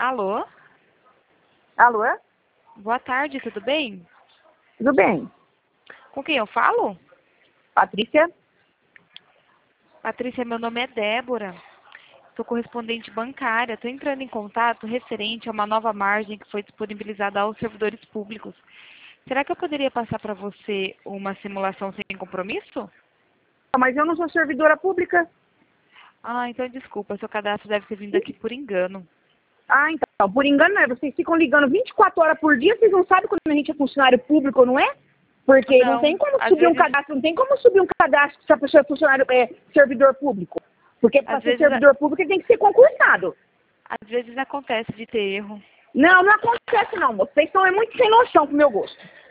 Alô? Alô? Boa tarde, tudo bem? Tudo bem? Com quem eu falo? Patrícia? Patrícia, meu nome é Débora. Sou correspondente bancária. Estou entrando em contato referente a uma nova margem que foi disponibilizada aos servidores públicos. Será que eu poderia passar para você uma simulação sem compromisso? Mas eu não sou servidora pública. Ah, então desculpa, seu cadastro deve ter vindo aqui por engano. Ah, então, por engano não é. Vocês ficam ligando 24 horas por dia, vocês não sabem quando a gente é funcionário público ou não é? Porque não tem como Às subir um vezes, cadastro, não tem como subir um cadastro se a pessoa é funcionário, servidor público. Porque para às ser vezes, servidor público ele tem que ser concursado. às vezes acontece de ter erro. Não, não acontece não, moço. Vocês são muito sem noção pro meu gosto.